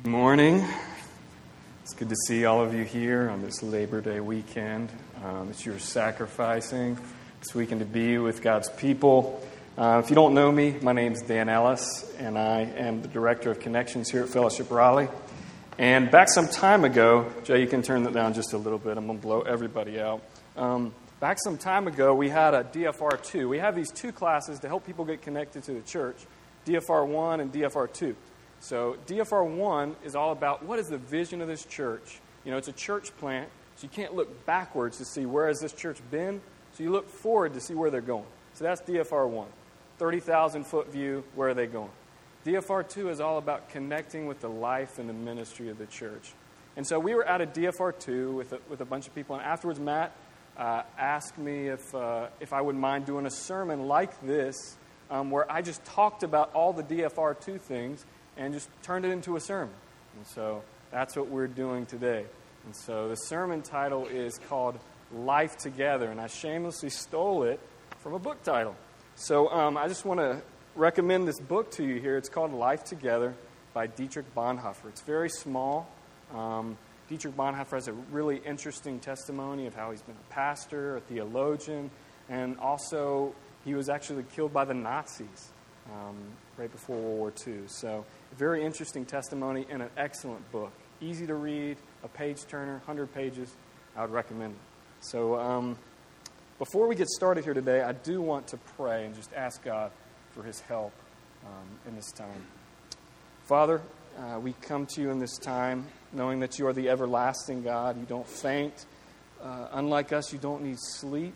Good morning. It's good to see all of you here on this Labor Day weekend that you're sacrificing this weekend to be with God's people. If you don't know me, my name is Dan Ellis, and I am the Director of Connections here at Fellowship Raleigh. And back some time ago, Jay, you can turn that down just a little bit. I'm going to blow everybody out. Back some time ago, we had a DFR 2. We have these two classes to help people get connected to the church, DFR 1 and DFR 2. So DFR 1 is all about what is the vision of this church. You know, it's a church plant, so you can't look backwards to see where has this church been. So you look forward to see where they're going. So that's DFR 1. 30,000-foot view, where are they going? DFR 2 is all about connecting with the life and the ministry of the church. And so we were at a DFR 2 with a bunch of people, and afterwards Matt asked me if I wouldn't mind doing a sermon like this where I just talked about all the DFR 2 things and just turned it into a sermon. And so that's what we're doing today. And so the sermon title is called Life Together, and I shamelessly stole it from a book title. So I just want to recommend this book to you here. It's called Life Together by Dietrich Bonhoeffer. It's very small. Dietrich Bonhoeffer has a really interesting testimony of how he's been a pastor, a theologian, and also he was actually killed by the Nazis right before World War II. So a very interesting testimony and an excellent book. Easy to read, a page-turner, 100 pages. I would recommend it. So before we get started here today, I do want to pray and just ask God for His help in this time. Father, we come to you in this time knowing that you are the everlasting God. You don't faint. Unlike us, you don't need sleep.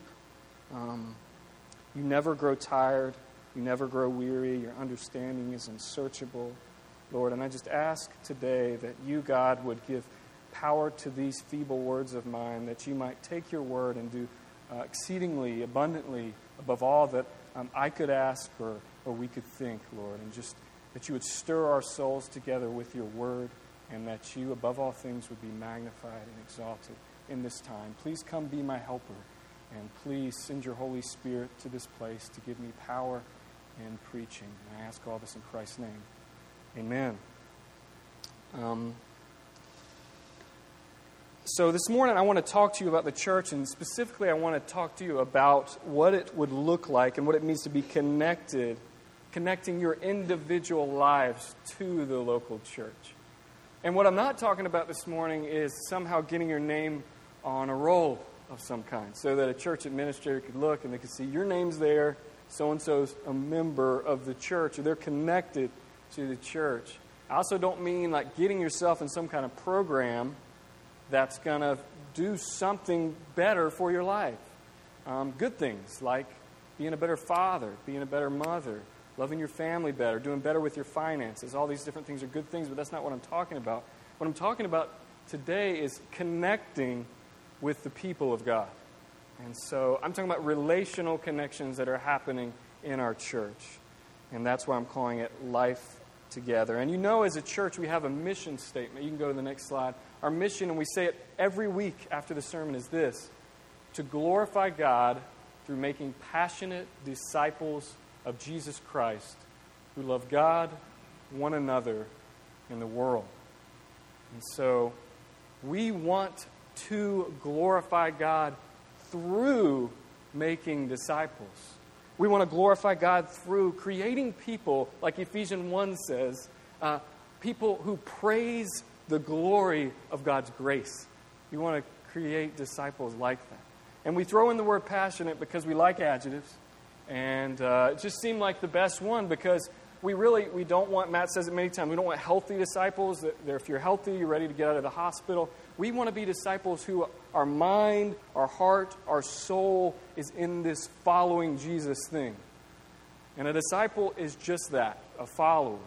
You never grow tired. You never grow weary. Your understanding is unsearchable, Lord. And I just ask today that you, God, would give power to these feeble words of mine, that you might take your word and do exceedingly, abundantly, above all that I could ask or we could think, Lord. And just that you would stir our souls together with your word, and that you, above all things, would be magnified and exalted in this time. Please come be my helper, and please send your Holy Spirit to this place to give me power in preaching. And I ask all this in Christ's name. Amen. So this morning I want to talk to you about the church, and specifically I want to talk to you about what it would look like and what it means to be connecting your individual lives to the local church. And what I'm not talking about this morning is somehow getting your name on a roll of some kind, so that a church administrator could look and they could see your name's there, so-and-so's a member of the church, or they're connected to the church. I also don't mean like getting yourself in some kind of program that's going to do something better for your life. Good things like being a better father, being a better mother, loving your family better, doing better with your finances. All these different things are good things, but that's not what I'm talking about. What I'm talking about today is connecting with the people of God. And so I'm talking about relational connections that are happening in our church. And that's why I'm calling it Life Together. And you know, as a church, we have a mission statement. You can go to the next slide. Our mission, and we say it every week after the sermon, is this: to glorify God through making passionate disciples of Jesus Christ who love God, one another, and the world. And so we want to glorify God through making disciples. We want to glorify God through creating people, like Ephesians 1 says, people who praise the glory of God's grace. We want to create disciples like that. And we throw in the word passionate because we like adjectives. And it just seemed like the best one because we don't want, Matt says it many times, we don't want healthy disciples. That if you're healthy, you're ready to get out of the hospital. We want to be disciples who our mind, our heart, our soul is in this following Jesus thing. And a disciple is just that, a follower,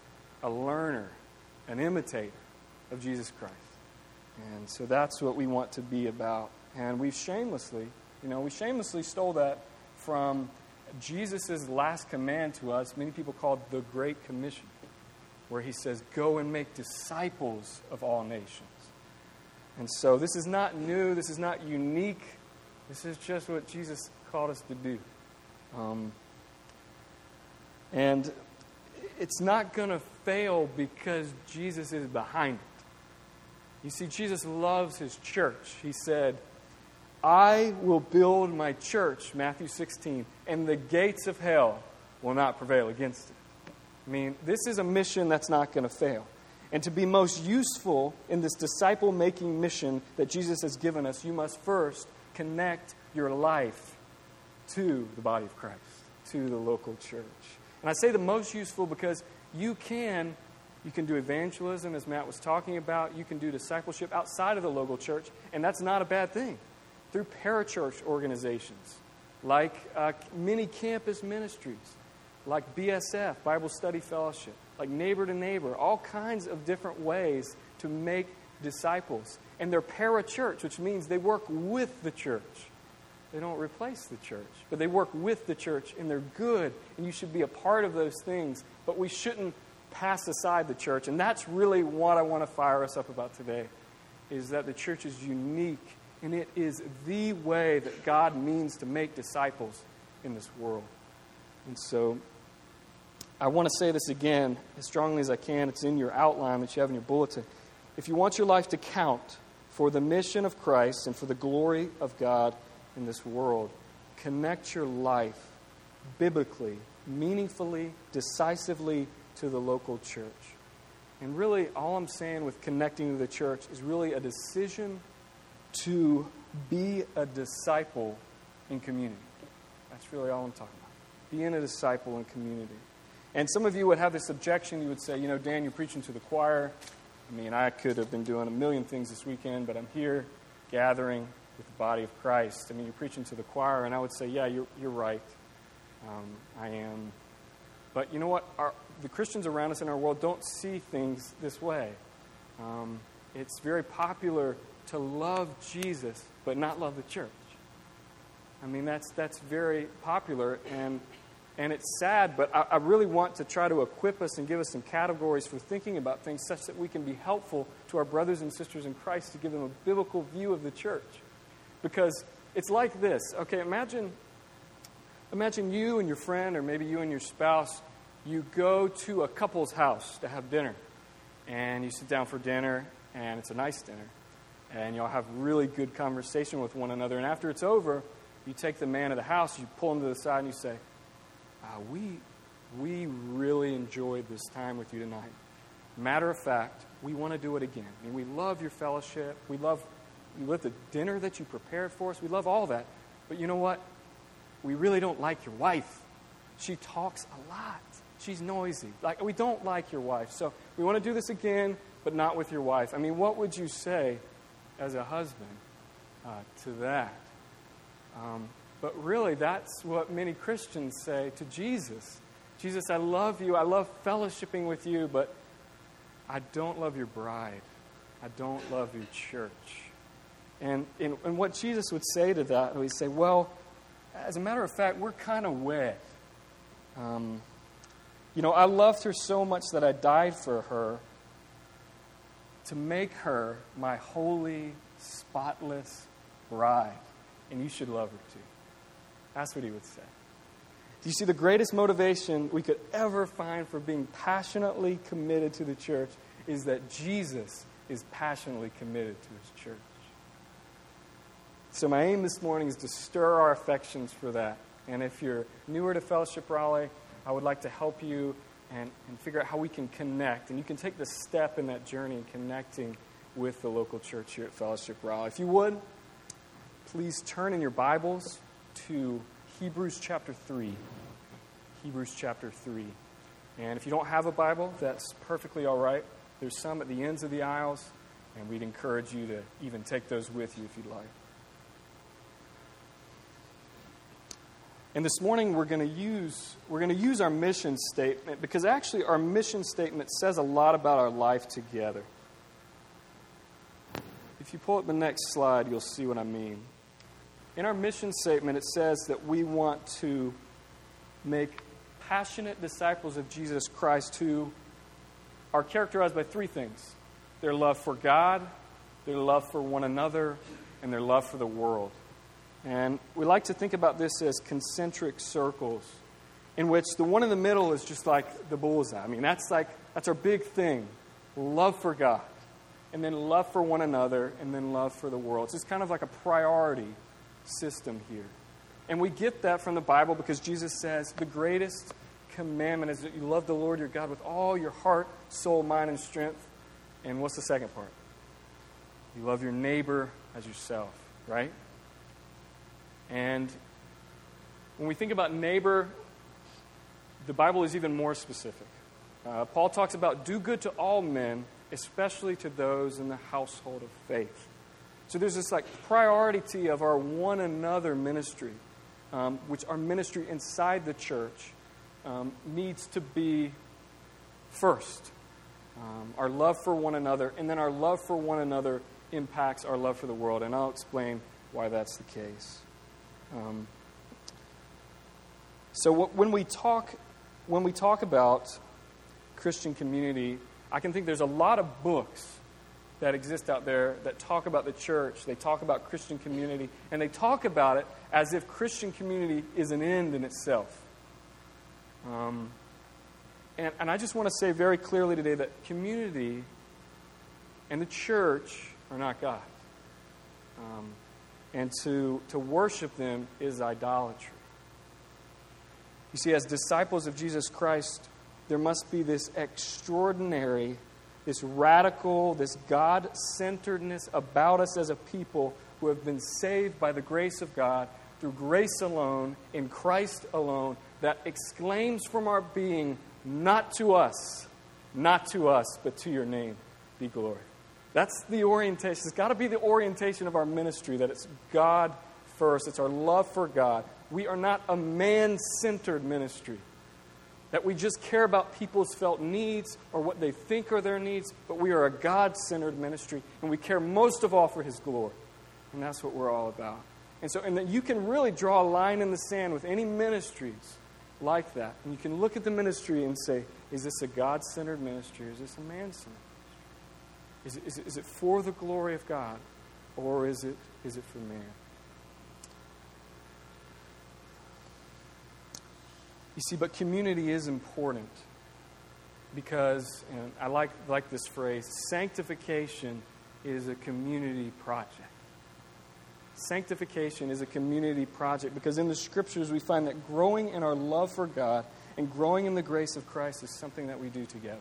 a learner, an imitator of Jesus Christ. And so that's what we want to be about. And we shamelessly stole that from Jesus' last command to us, many people call it the Great Commission, where he says, go and make disciples of all nations. And so this is not new, this is not unique, this is just what Jesus called us to do. And it's not going to fail because Jesus is behind it. You see, Jesus loves his church. He said, I will build my church, Matthew 16, and the gates of hell will not prevail against it. I mean, this is a mission that's not going to fail. And to be most useful in this disciple-making mission that Jesus has given us, you must first connect your life to the body of Christ, to the local church. And I say the most useful because you can do evangelism, as Matt was talking about. You can do discipleship outside of the local church, and that's not a bad thing. Through parachurch organizations, like mini campus ministries, like BSF, Bible Study Fellowship, like Neighbor to Neighbor, all kinds of different ways to make disciples. And they're parachurch, which means they work with the church. They don't replace the church, but they work with the church, and they're good, and you should be a part of those things, but we shouldn't pass aside the church. And that's really what I want to fire us up about today, is that the church is unique, and it is the way that God means to make disciples in this world. And so I want to say this again as strongly as I can. It's in your outline that you have in your bulletin. If you want your life to count for the mission of Christ and for the glory of God in this world, connect your life biblically, meaningfully, decisively to the local church. And really, all I'm saying with connecting to the church is really a decision to be a disciple in community. That's really all I'm talking about. Being a disciple in community. And some of you would have this objection. You would say, Dan, you're preaching to the choir. I mean, I could have been doing a million things this weekend, but I'm here gathering with the body of Christ. I mean, you're preaching to the choir. And I would say, yeah, you're right. I am. But you know what? The Christians around us in our world don't see things this way. It's very popular to love Jesus, but not love the church. I mean, that's very popular, and it's sad, but I really want to try to equip us and give us some categories for thinking about things such that we can be helpful to our brothers and sisters in Christ to give them a biblical view of the church. Because it's like this. Okay, imagine you and your friend, or maybe you and your spouse, you go to a couple's house to have dinner. And you sit down for dinner, and it's a nice dinner. And y'all have really good conversation with one another. And after it's over, you take the man of the house, you pull him to the side, and you say, we really enjoyed this time with you tonight. Matter of fact, we want to do it again. I mean, we love your fellowship. We love the dinner that you prepared for us. We love all that. But you know what? We really don't like your wife. She talks a lot. She's noisy. We don't like your wife. So we want to do this again, but not with your wife. I mean, what would you say as a husband to that? But really, that's what many Christians say to Jesus. Jesus, I love you. I love fellowshipping with you, but I don't love your bride. I don't love your church. And what Jesus would say to that, he'd say, well, as a matter of fact, we're kind of wed. I loved her so much that I died for her to make her my holy, spotless bride. And you should love her too. That's what he would say. Do you see, the greatest motivation we could ever find for being passionately committed to the church is that Jesus is passionately committed to his church. So my aim this morning is to stir our affections for that. And if you're newer to Fellowship Raleigh, I would like to help you and figure out how we can connect. And you can take the step in that journey in connecting with the local church here at Fellowship Raleigh. If you would, please turn in your Bibles to Hebrews chapter 3. Hebrews chapter 3. And if you don't have a Bible, that's perfectly all right. There's some at the ends of the aisles, and we'd encourage you to even take those with you if you'd like. And this morning we're going to use our mission statement, because actually our mission statement says a lot about our life together. If you pull up the next slide, you'll see what I mean. In our mission statement, it says that we want to make passionate disciples of Jesus Christ who are characterized by three things: their love for God, their love for one another, and their love for the world. And we like to think about this as concentric circles. in which the one in the middle is just like the bullseye. I mean, that's our big thing. Love for God, and then love for one another, and then love for the world. It's just kind of like a priority system here. And we get that from the Bible because Jesus says the greatest commandment is that you love the Lord your God with all your heart, soul, mind, and strength. And what's the second part? You love your neighbor as yourself, right? And when we think about neighbor, the Bible is even more specific. Paul talks about do good to all men, especially to those in the household of faith. So there's this priority of our one another ministry, which our ministry inside the church needs to be first. Our love for one another, and then our love for one another impacts our love for the world, and I'll explain why that's the case. When we talk about Christian community, I can think there's a lot of books that exist out there that talk about the church. They talk about Christian community, and they talk about it as if Christian community is an end in itself. And I just want to say very clearly today that community and the church are not God. And to worship them is idolatry. You see, as disciples of Jesus Christ, there must be this extraordinary, this radical, this God-centeredness about us as a people who have been saved by the grace of God through grace alone, in Christ alone, that exclaims from our being, not to us, but to your name be glory. That's the orientation. It's got to be the orientation of our ministry, that it's God first. It's our love for God. We are not a man-centered ministry, that we just care about people's felt needs or what they think are their needs, but we are a God-centered ministry, and we care most of all for His glory. And that's what we're all about. And that you can really draw a line in the sand with any ministries like that. And you can look at the ministry and say, is this a God-centered ministry or is this a man-centered ministry? Is it for the glory of God or is it for man? You see, but community is important because, and I like this phrase, sanctification is a community project. Sanctification is a community project because in the Scriptures we find that growing in our love for God and growing in the grace of Christ is something that we do together.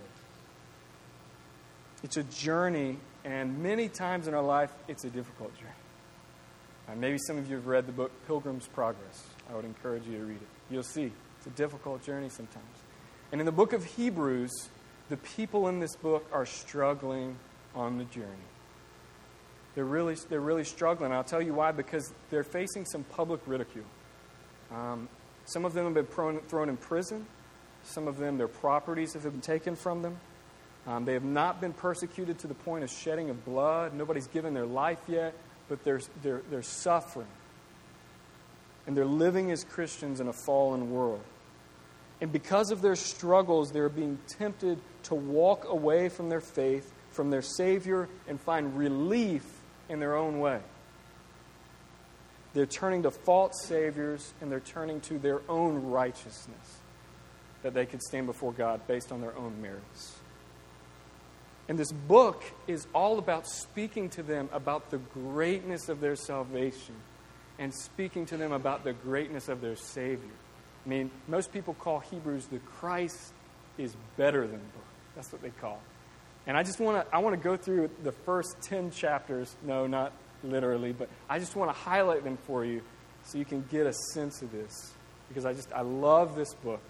It's a journey, and many times in our life, it's a difficult journey. Maybe some of you have read the book Pilgrim's Progress. I would encourage you to read it. You'll see it's a difficult journey sometimes. And in the book of Hebrews, the people in this book are struggling on the journey. They're really struggling. I'll tell you why, because they're facing some public ridicule. Some of them have been thrown in prison. Some of them, their properties have been taken from them. They have not been persecuted to the point of shedding of blood. Nobody's given their life yet, but they're suffering. And they're living as Christians in a fallen world. And because of their struggles, they're being tempted to walk away from their faith, from their Savior, and find relief in their own way. They're turning to false saviors, and they're turning to their own righteousness, that they could stand before God based on their own merits. And this book is all about speaking to them about the greatness of their salvation and speaking to them about the greatness of their Savior. I mean, most people call Hebrews the Christ is better than book. That's what they call it. And I want to go through the first 10 chapters. No, not literally, but I just want to highlight them for you so you can get a sense of this. Because I love this book.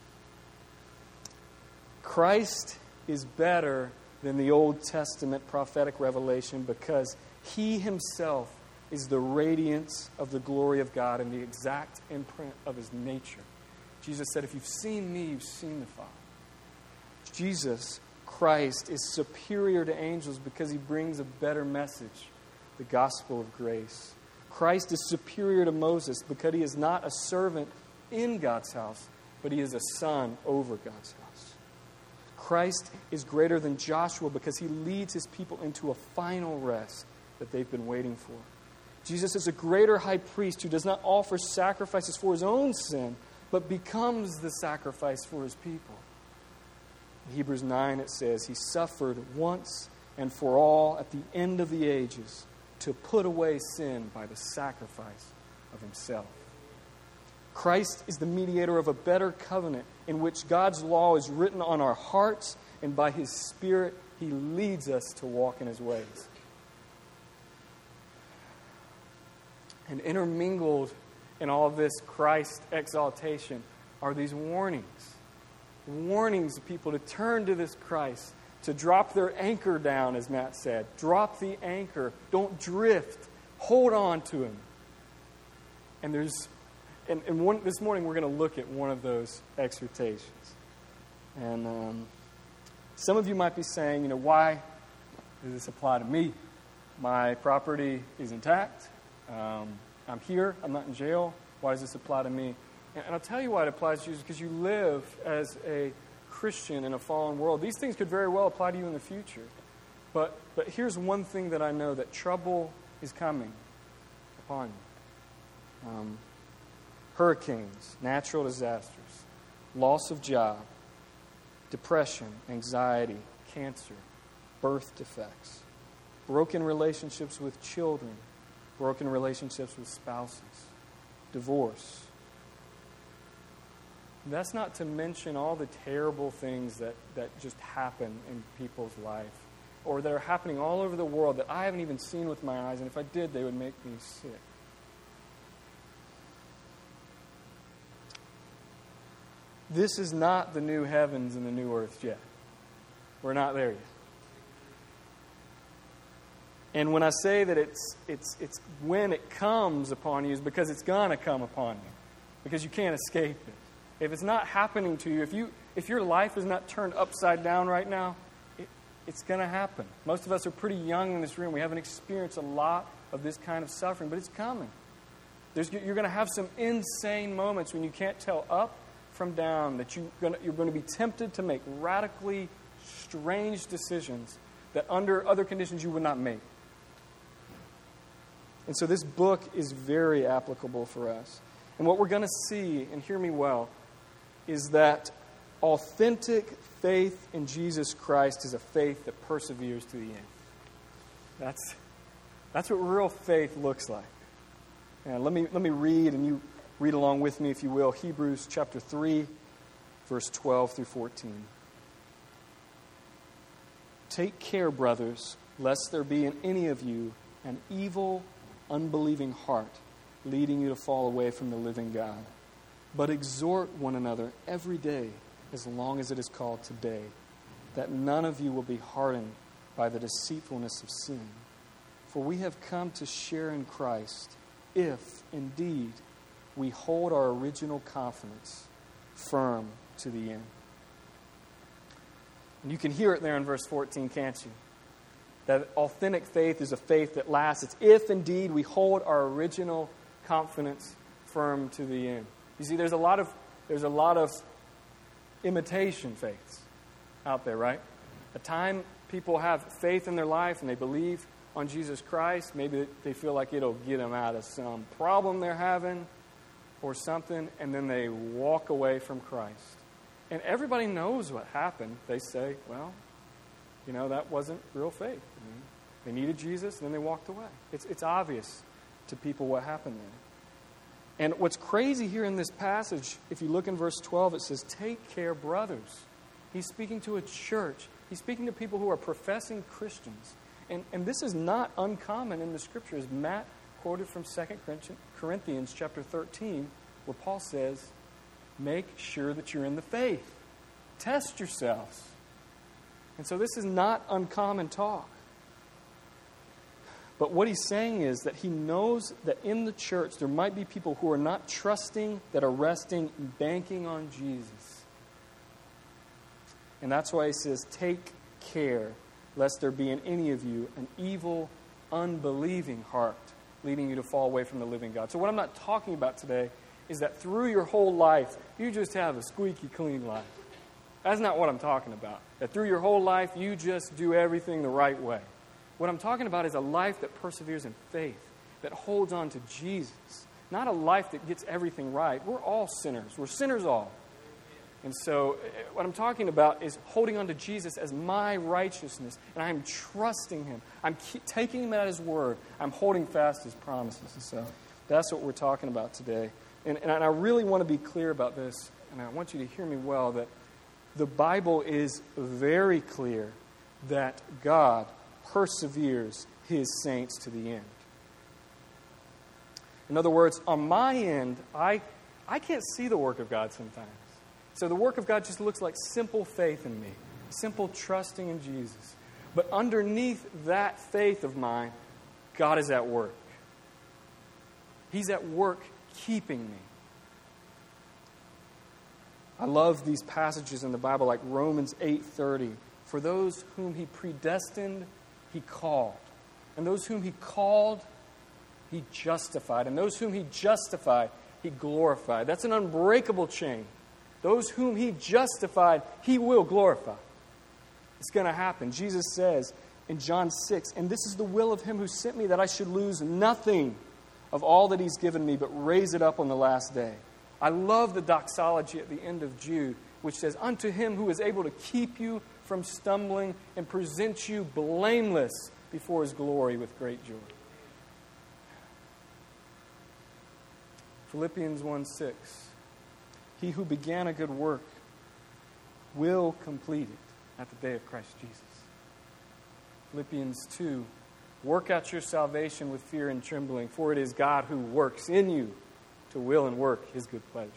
Christ is better than the Old Testament prophetic revelation because He Himself is the radiance of the glory of God and the exact imprint of His nature. Jesus said, if you've seen me, you've seen the Father. Jesus Christ is superior to angels because He brings a better message, the gospel of grace. Christ is superior to Moses because he is not a servant in God's house, but he is a son over God's house. Christ is greater than Joshua because he leads his people into a final rest that they've been waiting for. Jesus is a greater high priest who does not offer sacrifices for his own sin, but becomes the sacrifice for his people. In Hebrews 9 it says, he suffered once and for all at the end of the ages to put away sin by the sacrifice of himself. Christ is the mediator of a better covenant in which God's law is written on our hearts, and by his Spirit he leads us to walk in his ways. And intermingled in all of this Christ exaltation are these warnings. Warnings of people to turn to this Christ, to drop their anchor down, as Matt said. Drop the anchor. Don't drift. Hold on to him. And this morning we're going to look at one of those exhortations. And some of you might be saying, why does this apply to me? My property is intact. I'm here. I'm not in jail. Why does this apply to me? And I'll tell you why it applies to you, is because you live as a Christian in a fallen world. These things could very well apply to you in the future. But here's one thing that I know, that trouble is coming upon you. Hurricanes, natural disasters, loss of job, depression, anxiety, cancer, birth defects, broken relationships with children, broken relationships with spouses, divorce. That's not to mention all the terrible things that just happen in people's life, or that are happening all over the world that I haven't even seen with my eyes, and if I did, they would make me sick. This is not the new heavens and the new earth yet. We're not there yet. And when I say that it's when it comes upon you, is because it's going to come upon you, because you can't escape it. If it's not happening to you, if your life is not turned upside down right now, it's going to happen. Most of us are pretty young in this room. We haven't experienced a lot of this kind of suffering, but it's coming. You're going to have some insane moments when you can't tell up from down, that you're going to be tempted to make radically strange decisions that under other conditions you would not make. And so this book is very applicable for us. And what we're going to see, and hear me well, is that authentic faith in Jesus Christ is a faith that perseveres to the end. That's what real faith looks like. And let me read, and you read along with me, if you will, Hebrews chapter 3, verse 12 through 14. Take care, brothers, lest there be in any of you an evil, unbelieving heart, leading you to fall away from the living God. But exhort one another every day, as long as it is called today, that none of you will be hardened by the deceitfulness of sin. For we have come to share in Christ, if, indeed, we hold our original confidence firm to the end. And you can hear it there in verse 14, can't you? That authentic faith is a faith that lasts. It's if indeed we hold our original confidence firm to the end. You see, there's a lot of imitation faiths out there, right? A time people have faith in their life and they believe on Jesus Christ. Maybe they feel like it'll get them out of some problem they're having or something, and then they walk away from Christ. And everybody knows what happened. They say, well, that wasn't real faith. They needed Jesus, and then they walked away. It's obvious to people what happened there. And what's crazy here in this passage, if you look in verse 12, it says, take care, brothers. He's speaking to a church. He's speaking to people who are professing Christians. And this is not uncommon in the Scriptures. Matt quoted from 2 Corinthians chapter 13, where Paul says, make sure that you're in the faith. Test yourselves. And so this is not uncommon talk. But what he's saying is that he knows that in the church there might be people who are not trusting, that are resting, banking on Jesus. And that's why he says, take care, lest there be in any of you an evil, unbelieving heart, leading you to fall away from the living God. So what I'm not talking about today is that through your whole life, you just have a squeaky clean life. That's not what I'm talking about. That through your whole life, you just do everything the right way. What I'm talking about is a life that perseveres in faith, that holds on to Jesus, not a life that gets everything right. We're all sinners. We're sinners all. And so what I'm talking about is holding on to Jesus as my righteousness, and I'm trusting him. I'm taking him at his word. I'm holding fast his promises. And so that's what we're talking about today. And I really want to be clear about this, and I want you to hear me well, that the Bible is very clear that God perseveres his saints to the end. In other words, on my end, I can't see the work of God sometimes. So the work of God just looks like simple faith in me, simple trusting in Jesus. But underneath that faith of mine, God is at work. He's at work keeping me. I love these passages in the Bible like Romans 8:30. For those whom he predestined, he called. And those whom he called, he justified. And those whom he justified, he glorified. That's an unbreakable chain. Those whom he justified, he will glorify. It's going to happen. Jesus says in John 6, and this is the will of him who sent me, that I should lose nothing of all that he's given me, but raise it up on the last day. I love the doxology at the end of Jude, which says, unto him who is able to keep you from stumbling and present you blameless before his glory with great joy. Philippians 1:6. He who began a good work will complete it at the day of Christ Jesus. Philippians 2. Work out your salvation with fear and trembling, for it is God who works in you to will and work his good pleasure.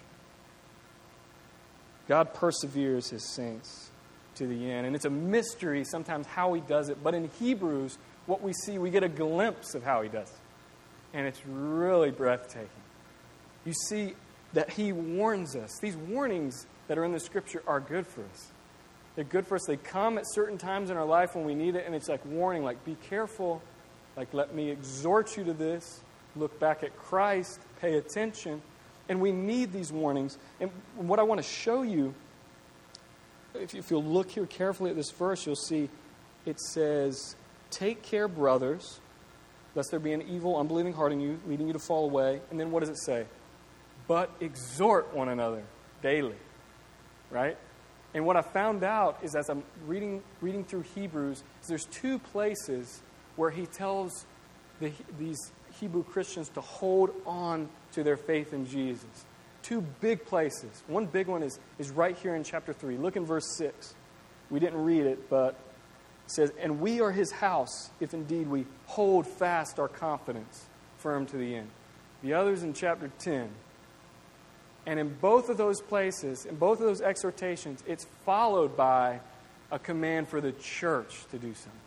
God perseveres his saints to the end. And it's a mystery sometimes how he does it. But in Hebrews, what we see, we get a glimpse of how he does it. And it's really breathtaking. You see that he warns us. These warnings that are in the Scripture are good for us. They're good for us. They come at certain times in our life when we need it, and it's like warning, like be careful, like let me exhort you to this. Look back at Christ, pay attention. And we need these warnings. And what I want to show you, if you'll look here carefully at this verse, you'll see it says, take care, brothers, lest there be an evil, unbelieving heart in you, leading you to fall away. And then what does it say? But exhort one another daily, right? And what I found out is as I'm reading through Hebrews, there's two places where he tells these Hebrew Christians to hold on to their faith in Jesus. Two big places. One big one is right here in chapter 3. Look in verse 6. We didn't read it, but it says, and we are his house, if indeed we hold fast our confidence firm to the end. The other's in chapter 10. And in both of those places, in both of those exhortations, it's followed by a command for the church to do something.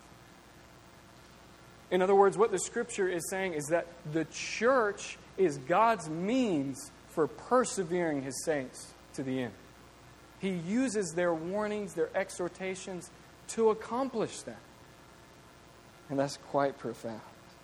In other words, what the Scripture is saying is that the church is God's means for persevering his saints to the end. He uses their warnings, their exhortations to accomplish that. And that's quite profound.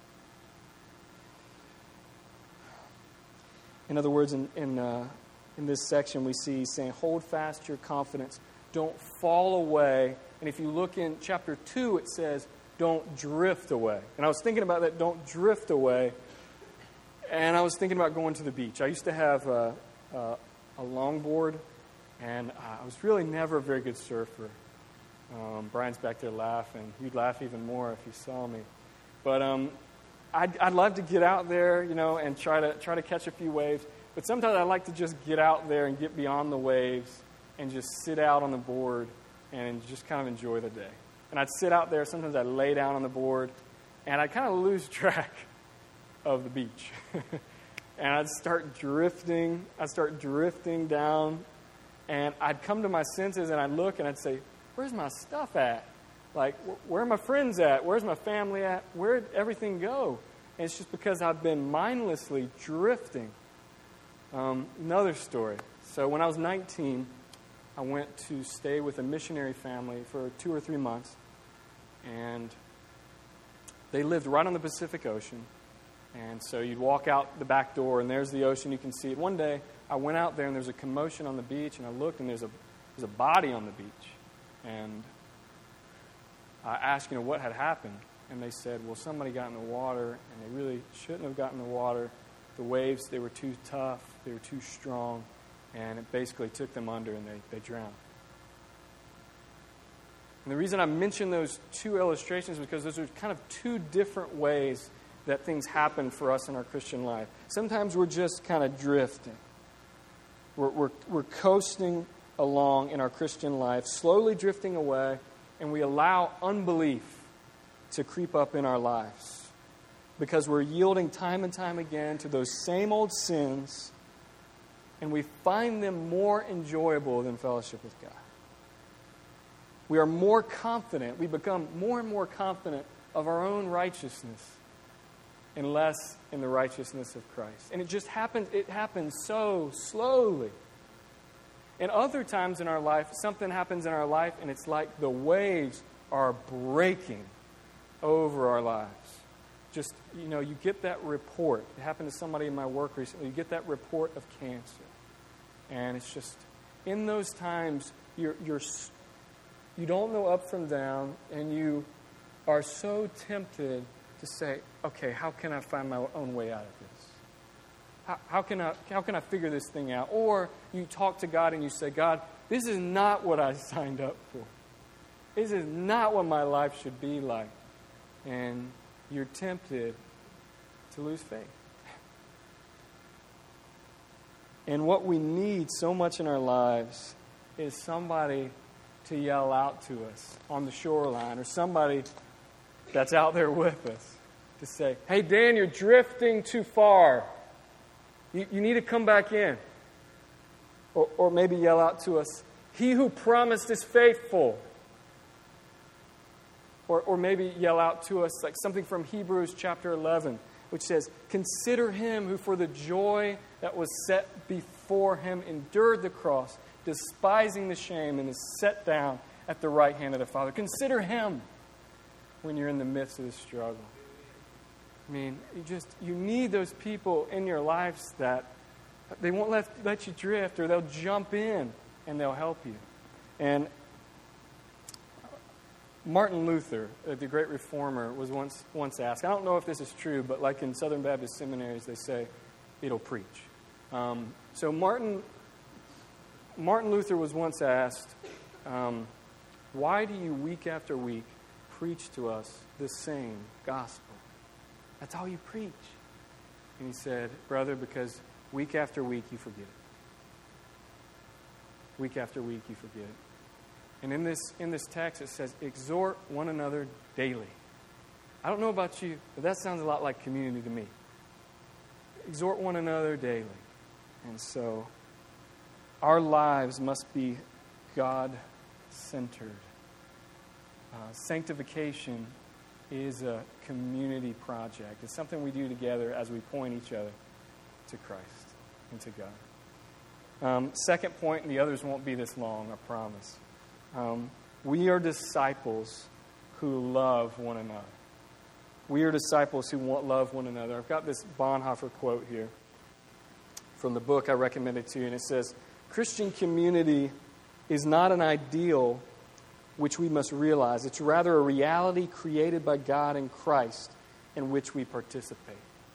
In other words, in this section we see saying, hold fast your confidence. Don't fall away. And if you look in chapter 2, it says, don't drift away. And I was thinking about that, don't drift away. And I was thinking about going to the beach. I used to have a longboard, and I was really never a very good surfer. Brian's back there laughing. You'd laugh even more if you saw me. But I'd love to get out there, and try to catch a few waves. But sometimes I like to just get out there and get beyond the waves and just sit out on the board and just kind of enjoy the day. And I'd sit out there. Sometimes I'd lay down on the board, and I'd kind of lose track of the beach. And I'd start drifting. I'd start drifting down, and I'd come to my senses, and I'd look, and I'd say, where's my stuff at? Like, where are my friends at? Where's my family at? Where'd everything go? And it's just because I've been mindlessly drifting. Another story. So when I was 19, I went to stay with a missionary family for 2 or 3 months. And they lived right on the Pacific Ocean. And so you'd walk out the back door, and there's the ocean. You can see it. One day, I went out there, and there's a commotion on the beach. And I looked, and there's a body on the beach. And I asked, what had happened. And they said, well, somebody got in the water, and they really shouldn't have gotten in the water. The waves, they were too tough, they were too strong, and it basically took them under and they drowned. And the reason I mention those two illustrations is because those are kind of two different ways that things happen for us in our Christian life. Sometimes we're just kind of drifting. We're coasting along in our Christian life, slowly drifting away, and we allow unbelief to creep up in our lives because we're yielding time and time again to those same old sins, and we find them more enjoyable than fellowship with God. We are more confident, we become more and more confident of our own righteousness and less in the righteousness of Christ. And it happens so slowly. And other times in our life, something happens in our life and it's like the waves are breaking over our lives. Just, you get that report. It happened to somebody in my work recently. You get that report of cancer. And it's just, in those times, you don't know up from down, and you are so tempted to say, okay, how can I find my own way out of this? How can I figure this thing out? Or you talk to God and you say, God, this is not what I signed up for. This is not what my life should be like. And you're tempted to lose faith. And what we need so much in our lives is somebody to yell out to us on the shoreline, or somebody that's out there with us to say, hey, Dan, you're drifting too far. You need to come back in. Or maybe yell out to us, he who promised is faithful. Or maybe yell out to us like something from Hebrews chapter 11, which says, consider him who for the joy that was set before him endured the cross, despising the shame, and is set down at the right hand of the Father. Consider him when you're in the midst of the struggle. I mean, you need those people in your lives that they won't let you drift, or they'll jump in and they'll help you. And Martin Luther, the great reformer, was once asked, I don't know if this is true, but like in Southern Baptist seminaries, they say it'll preach. So Martin Luther was once asked, why do you week after week preach to us the same gospel? That's all you preach. And he said, brother, because week after week you forget it. Week after week you forget it. And in this text it says, exhort one another daily. I don't know about you, but that sounds a lot like community to me. Exhort one another daily. And so our lives must be God-centered. Sanctification is a community project. It's something we do together as we point each other to Christ and to God. Second point, and the others won't be this long, I promise. We are disciples who love one another. We are disciples who love one another. I've got this Bonhoeffer quote here from the book I recommended to you, and it says, Christian community is not an ideal which we must realize. It's rather a reality created by God in Christ in which we participate.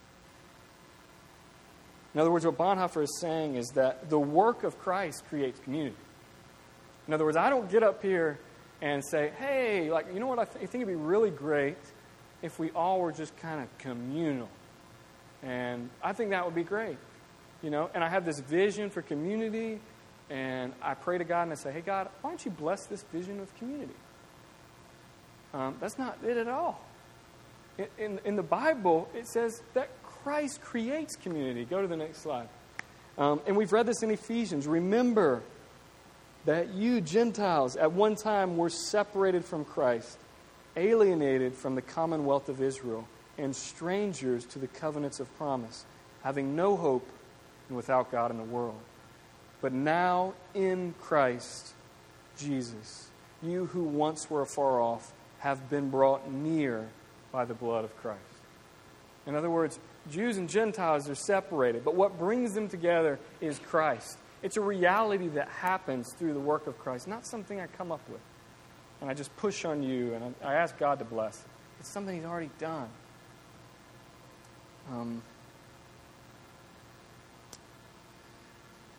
In other words, what Bonhoeffer is saying is that the work of Christ creates community. In other words, I don't get up here and say, hey, you know what, I think it'd be really great if we all were just kind of communal. And I think that would be great. And I have this vision for community, and I pray to God and I say, hey, God, why don't you bless this vision of community? That's not it at all. In the Bible, it says that Christ creates community. Go to the next slide. And we've read this in Ephesians. Remember that you, Gentiles, at one time were separated from Christ, alienated from the commonwealth of Israel, and strangers to the covenants of promise, having no hope and without God in the world. But now in Christ Jesus, you who once were afar off have been brought near by the blood of Christ. In other words, Jews and Gentiles are separated, but what brings them together is Christ. It's a reality that happens through the work of Christ, not something I come up with. And I just push on you, and I ask God to bless it. It's something He's already done.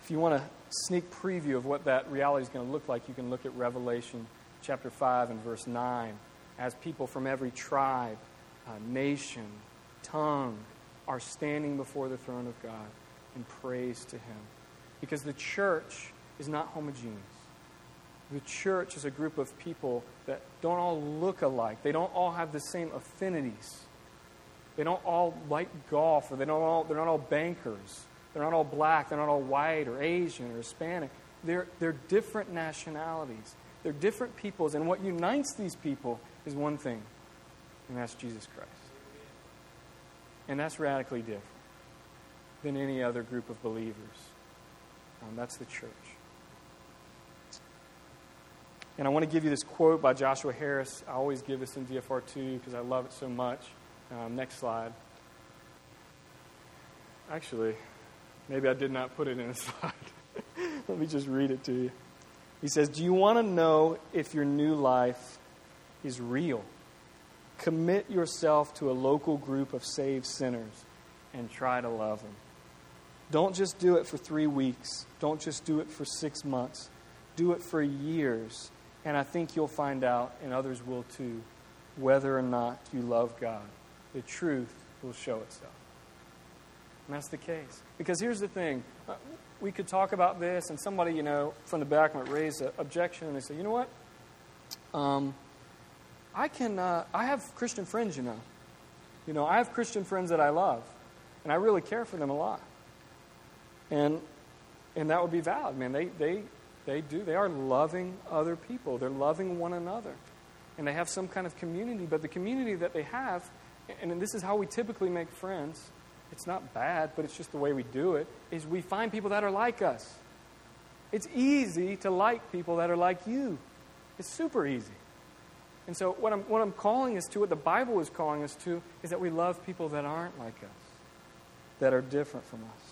If you want a sneak preview of what that reality is going to look like, you can look at Revelation chapter 5 and verse 9. As people from every tribe, nation, tongue are standing before the throne of God in praise to Him. Because the church is not homogeneous. The church is a group of people that don't all look alike. They don't all have the same affinities. They don't all like golf, or they're not all bankers. They're not all black. They're not all white or Asian or Hispanic. They're different nationalities. They're different peoples, and what unites these people is one thing, and that's Jesus Christ. And that's radically different than any other group of believers. That's the church. And I want to give you this quote by Joshua Harris. I always give this in DFR2 because I love it so much. Next slide. Actually, maybe I did not put it in a slide. Let me just read it to you. He says, "Do you want to know if your new life is real? Commit yourself to a local group of saved sinners and try to love them. Don't just do it for 3 weeks. Don't just do it for 6 months. Do it for years. And I think you'll find out, and others will too, whether or not you love God. The truth will show itself." And that's the case. Because here's the thing. We could talk about this, and somebody, from the back might raise an objection, and they say, "You know what? I have Christian friends, I have Christian friends that I love, and I really care for them a lot." And that would be valid, man. They do. They are loving other people. They're loving one another. And they have some kind of community, but the community that they have, and this is how we typically make friends, it's not bad, but it's just the way we do it, is we find people that are like us. It's easy to like people that are like you. It's super easy. And so what I'm calling us to, what the Bible is calling us to, is that we love people that aren't like us, that are different from us.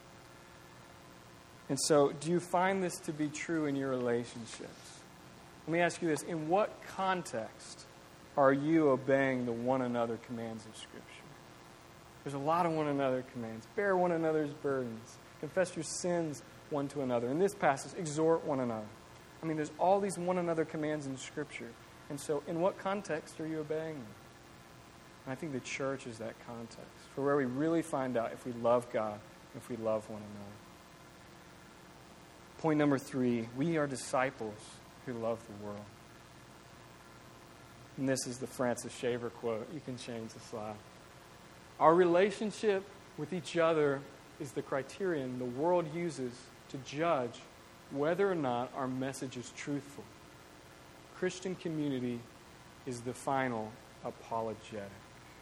And so, do you find this to be true in your relationships? Let me ask you this. In what context are you obeying the one another commands of Scripture? There's a lot of one another commands. Bear one another's burdens. Confess your sins one to another. In this passage, exhort one another. There's all these one another commands in Scripture. And so, in what context are you obeying them? And I think the church is that context, for where we really find out if we love God, if we love one another. Point number 3, we are disciples who love the world. And this is the Francis Schaeffer quote. You can change the slide. Our relationship with each other is the criterion the world uses to judge whether or not our message is truthful. Christian community is the final apologetic.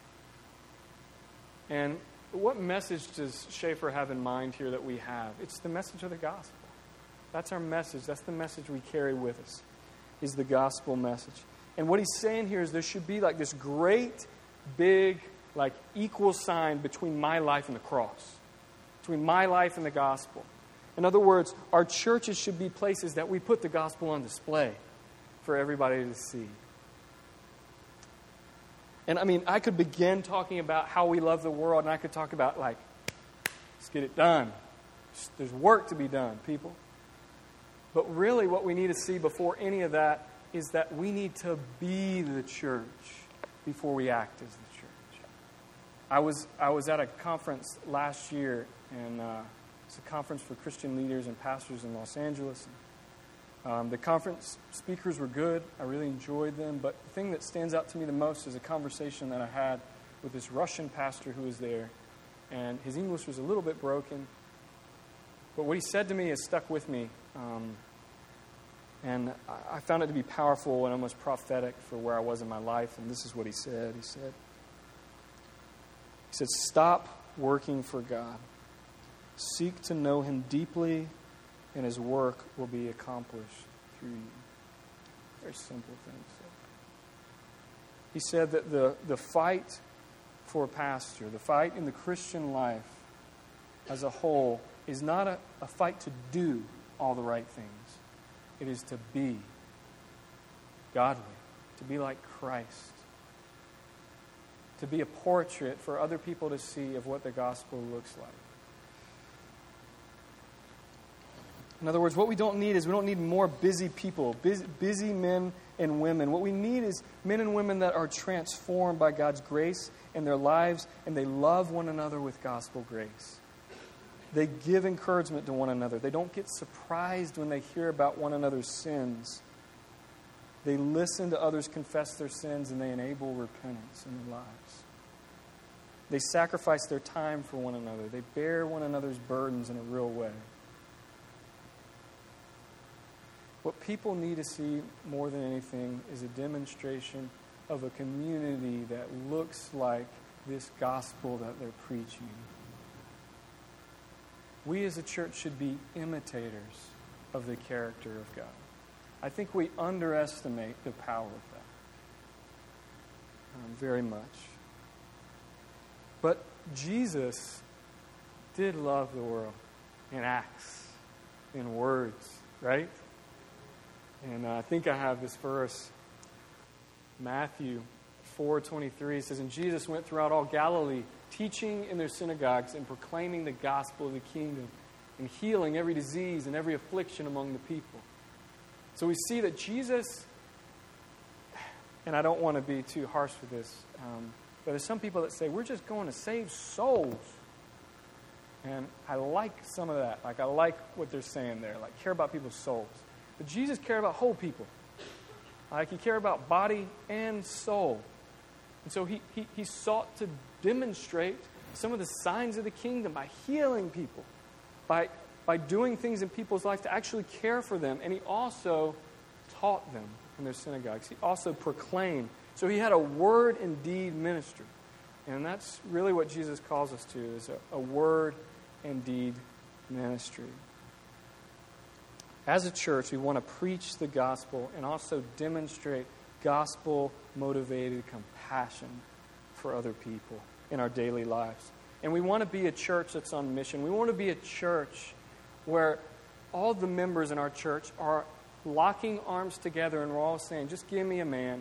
And what message does Schaeffer have in mind here that we have? It's the message of the gospel. That's our message. That's the message we carry with us, is the gospel message. And what he's saying here is there should be like this great, big, equal sign between my life and the cross, between my life and the gospel. In other words, our churches should be places that we put the gospel on display for everybody to see. And I could begin talking about how we love the world, and I could talk about let's get it done. There's work to be done, people. But really what we need to see before any of that is that we need to be the church before we act as the church. I was at a conference last year, and it's a conference for Christian leaders and pastors in Los Angeles. The conference speakers were good. I really enjoyed them. But the thing that stands out to me the most is a conversation that I had with this Russian pastor who was there. And his English was a little bit broken. But what he said to me has stuck with me. And I found it to be powerful and almost prophetic for where I was in my life. And this is what he said. He said, "Stop working for God. Seek to know Him deeply, and His work will be accomplished through you." Very simple thing. He said that the fight for a pastor, the fight in the Christian life as a whole, is not a fight to do all the right things. It is to be godly, to be like Christ, to be a portrait for other people to see of what the gospel looks like. In other words, what we don't need more busy people, busy men and women. What we need is men and women that are transformed by God's grace in their lives, and they love one another with gospel grace. They give encouragement to one another. They don't get surprised when they hear about one another's sins. They listen to others confess their sins, and they enable repentance in their lives. They sacrifice their time for one another. They bear one another's burdens in a real way. What people need to see more than anything is a demonstration of a community that looks like this gospel that they're preaching. We as a church should be imitators of the character of God. I think we underestimate the power of that very much. But Jesus did love the world in acts, in words, right? And I think I have this verse, Matthew 4:23 says, "And Jesus went throughout all Galilee, teaching in their synagogues and proclaiming the gospel of the kingdom and healing every disease and every affliction among the people." So we see that Jesus, and I don't want to be too harsh with this, but there's some people that say, we're just going to save souls. And I like some of that. Like, I like what they're saying there. Like, care about people's souls. But Jesus cared about whole people. Like, he cared about body and soul. And so he sought to demonstrate some of the signs of the kingdom by healing people, by doing things in people's life to actually care for them. And he also taught them in their synagogues. He also proclaimed. So he had a word and deed ministry. And that's really what Jesus calls us to, is a word and deed ministry. As a church, we want to preach the gospel and also demonstrate gospel-motivated compassion for other people in our daily lives. And we want to be a church that's on mission. We want to be a church where all the members in our church are locking arms together and we're all saying, just give me a man.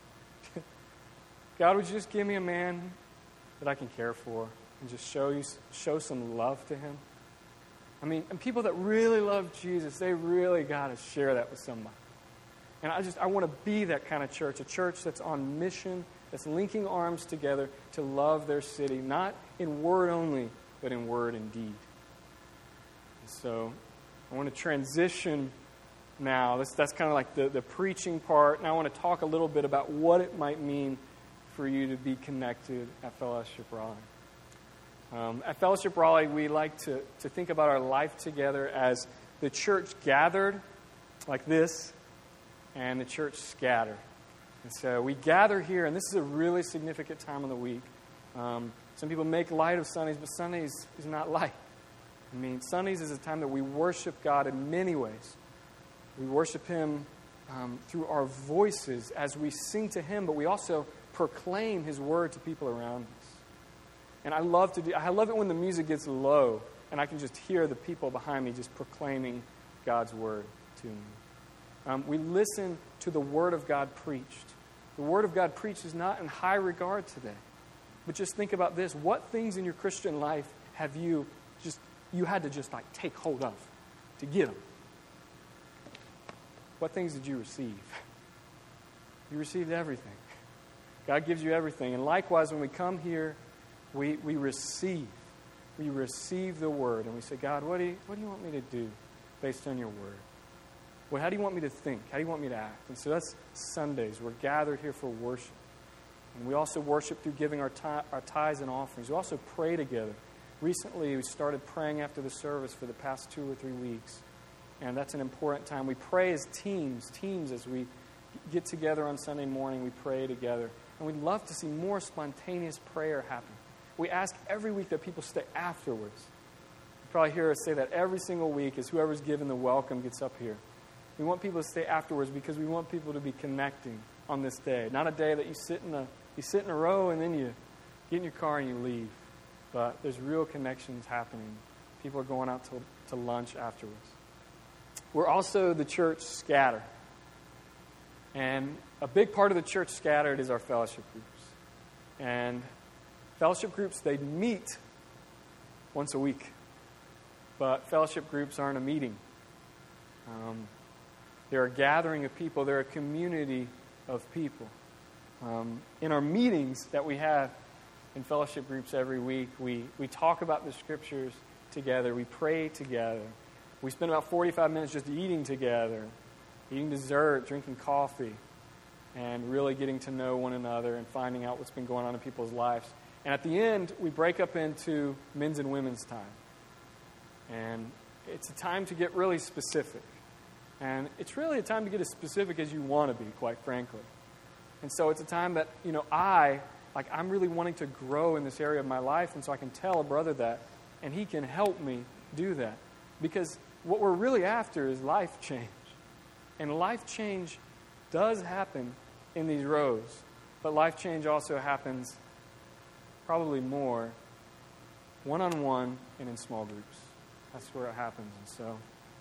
God, would you just give me a man that I can care for and just show some love to him? I mean, and people that really love Jesus, they really got to share that with somebody. And I want to be that kind of church, a church that's on mission, that's linking arms together to love their city, not in word only, but in word and deed. And so I want to transition now. That's kind of like the preaching part. Now I want to talk a little bit about what it might mean for you to be connected at Fellowship Raleigh. At Fellowship Raleigh, we like to think about our life together as the church gathered like this and the church scattered. And so we gather here, and this is a really significant time of the week. Some people make light of Sundays, but Sundays is not light. I mean, Sundays is a time that we worship God in many ways. We worship Him through our voices as we sing to Him, but we also proclaim His word to people around us. And I love it when the music gets low and I can just hear the people behind me just proclaiming God's word to me. We listen to the word of God preached. The word of God preached is not in high regard today. But just think about this. What things in your Christian life have you had to just like take hold of to get them? What things did you receive? You received everything. God gives you everything. And likewise, when we come here, we receive the word, and we say, God, what do you want me to do based on your word? Well, how do you want me to think? How do you want me to act? And so that's Sundays. We're gathered here for worship. And we also worship through giving our tithes and offerings. We also pray together. Recently, we started praying after the service for the past 2 or 3 weeks. And that's an important time. We pray as teams as we get together on Sunday morning, we pray together. And we'd love to see more spontaneous prayer happen. We ask every week that people stay afterwards. You probably hear us say that every single week as whoever's given the welcome gets up here. We want people to stay afterwards because we want people to be connecting on this day. Not a day that you sit in a row and then you get in your car and you leave. But there's real connections happening. People are going out to lunch afterwards. We're also the church scattered. And a big part of the church scattered is our fellowship groups. And fellowship groups, they meet once a week. But fellowship groups aren't a meeting. They're a gathering of people. They're a community of people. In our meetings that we have in fellowship groups every week, we talk about the Scriptures together. We pray together. We spend about 45 minutes just eating together, eating dessert, drinking coffee, and really getting to know one another and finding out what's been going on in people's lives. And at the end, we break up into men's and women's time. And it's a time to get really specific. And it's really a time to get as specific as you want to be, quite frankly. And so it's a time that, I'm really wanting to grow in this area of my life, and so I can tell a brother that, and he can help me do that. Because what we're really after is life change. And life change does happen in these rows, but life change also happens probably more one-on-one and in small groups. That's where it happens. And so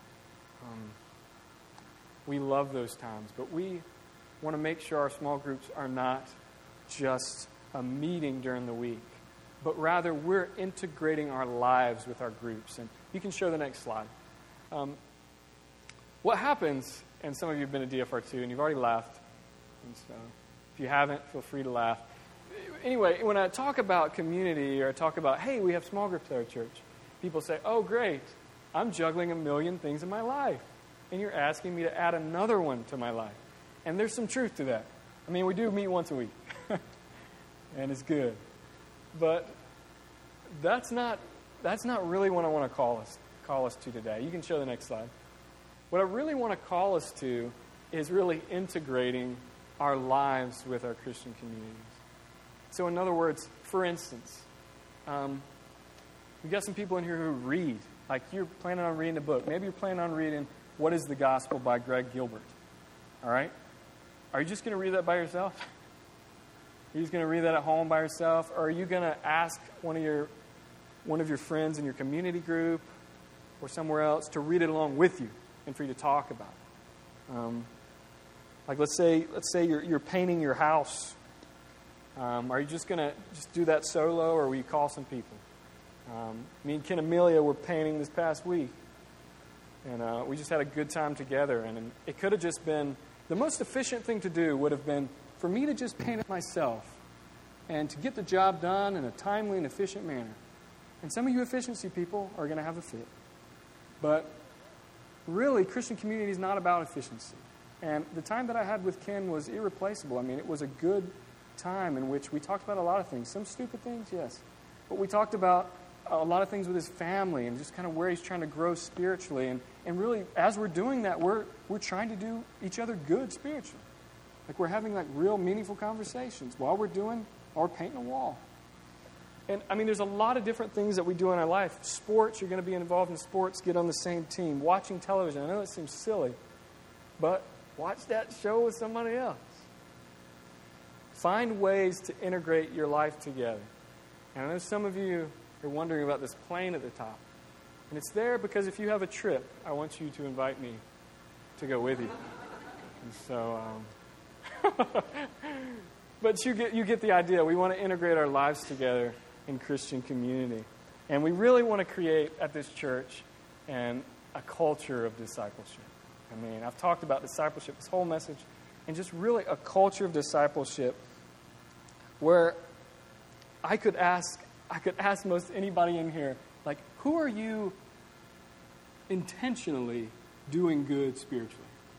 we love those times, but we want to make sure our small groups are not just a meeting during the week, but rather we're integrating our lives with our groups. And you can show the next slide. What happens, and some of you have been to DFR2 and you've already laughed, and so if you haven't, feel free to laugh. Anyway, when I talk about community or I talk about, hey, we have small groups at our church, people say, oh, great, I'm juggling a million things in my life, and you're asking me to add another one to my life. And there's some truth to that. I mean, we do meet once a week, and it's good. But that's not really what I want to call us to today. You can show the next slide. What I really want to call us to is really integrating our lives with our Christian communities. So in other words, for instance, we've got some people in here who read. Like you're planning on reading a book. Maybe you're planning on reading What is the Gospel by Greg Gilbert. All right? Are you just going to read that by yourself? Are you just going to read that at home by yourself? Or are you going to ask one of your friends in your community group or somewhere else to read it along with you and for you to talk about it? Like let's say you're painting your house. Are you just going to do that solo, or will you call some people? Me and Ken Amelia were painting this past week, and we just had a good time together. And it could have just been, the most efficient thing to do would have been for me to just paint it myself and to get the job done in a timely and efficient manner. And some of you efficiency people are going to have a fit. But really, Christian community is not about efficiency. And the time that I had with Ken was irreplaceable. I mean, it was a good time in which we talked about a lot of things. Some stupid things, yes. But we talked about a lot of things with his family and just kind of where he's trying to grow spiritually. And really, as we're doing that, we're trying to do each other good spiritually. Like we're having like real meaningful conversations while we're painting a wall. And I mean, there's a lot of different things that we do in our life. Sports, you're going to be involved in sports, get on the same team. Watching television, I know it seems silly, but watch that show with somebody else. Find ways to integrate your life together. And I know some of you are wondering about this plane at the top. And it's there because if you have a trip, I want you to invite me to go with you. And so, but you get the idea. We want to integrate our lives together in Christian community. And we really want to create at this church a culture of discipleship. I mean, I've talked about discipleship this whole message, and just really a culture of discipleship where I could ask most anybody in here, like, who are you intentionally doing good spiritually?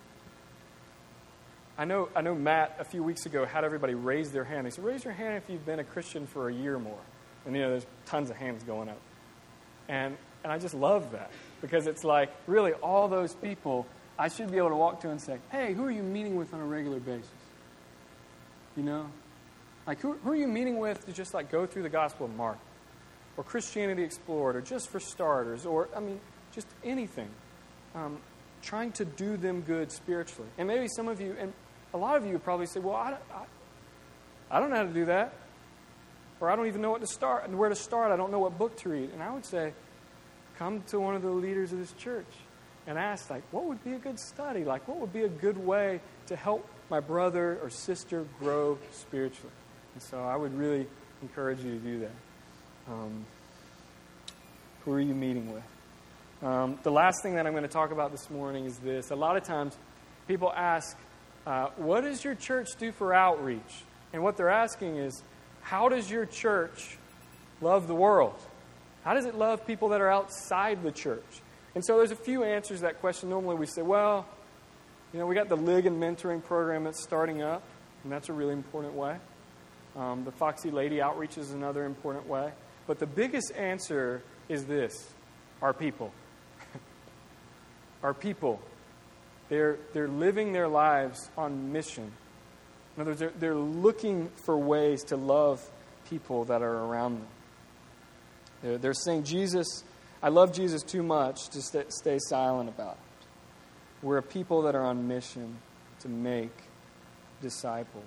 I know Matt a few weeks ago had everybody raise their hand. He said, raise your hand if you've been a Christian for a year or more. And there's tons of hands going up. And I just love that, because it's like really all those people I should be able to walk to and say, hey, who are you meeting with on a regular basis? You know? Like, who are you meeting with to just, like, go through the Gospel of Mark? Or Christianity Explored, or Just for Starters, or, I mean, just anything. Trying to do them good spiritually. And maybe some of you, and a lot of you would probably say, well, I don't know how to do that. Or I don't even know where to start. I don't know what book to read. And I would say, come to one of the leaders of this church and ask, like, what would be a good study? Like, what would be a good way to help my brother or sister grow spiritually? And so I would really encourage you to do that. Who are you meeting with? The last thing that I'm going to talk about this morning is this. A lot of times people ask, what does your church do for outreach? And what they're asking is, how does your church love the world? How does it love people that are outside the church? And so there's a few answers to that question. Normally we say, well, we got the Lig and Mentoring program that's starting up, and that's a really important way. The Foxy Lady Outreach is another important way. But the biggest answer is this: our people. Our people. They're living their lives on mission. In other words, they're looking for ways to love people that are around them. They're saying, Jesus, I love Jesus too much to stay silent about it. We're a people that are on mission to make disciples.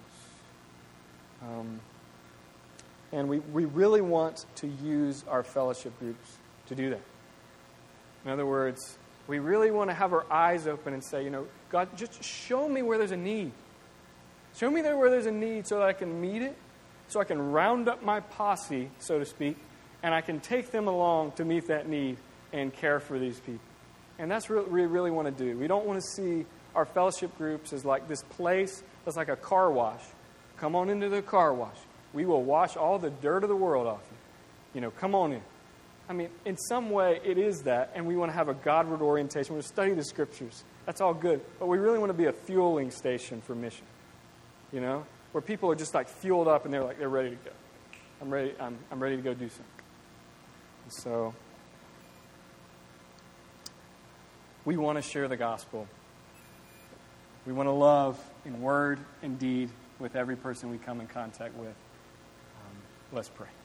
And we really want to use our fellowship groups to do that. In other words, we really want to have our eyes open and say, God, just show me where there's a need. Show me where there's a need so that I can meet it, so I can round up my posse, so to speak, and I can take them along to meet that need and care for these people. And that's what we really want to do. We don't want to see our fellowship groups as like this place that's like a car wash. Come on into the car wash. We will wash all the dirt of the world off you. Come on in. I mean, in some way, it is that, and we want to have a Godward orientation. We want to study the Scriptures. That's all good. But we really want to be a fueling station for mission, where people are just like fueled up and they're ready to go. I'm ready to go do something. And so we want to share the gospel. We want to love in word and deed with every person we come in contact with. Let's pray.